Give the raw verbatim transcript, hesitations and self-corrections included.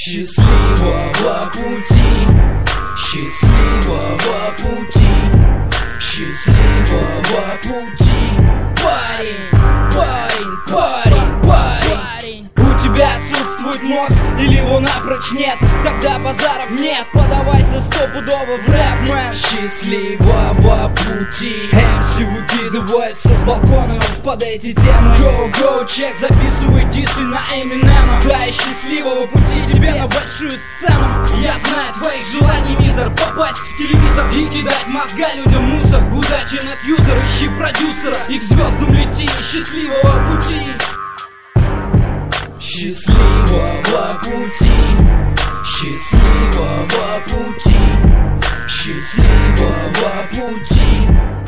Счастливого пути, счастливого пути, счастливого пути. Парень, парень, парень, парень. У тебя отсутствует мозг или его напрочь нет? Тогда базаров нет, подавайся стопудово в рэп, мэн. Счастливого пути. эм си выкидывается с балконов под эти темы. Go, go, чек, записывай дисы на Эминема. Да, и счастливого пути тебе на большую сцену. Я знаю твоих желаний, мизер, попасть в телевизор и кидать мозга людям мусор. Удачи нет-юзер, ищи продюсера и к звездам лети. Счастливого пути. Счастливого пути, счастливого пути, счастливого пути.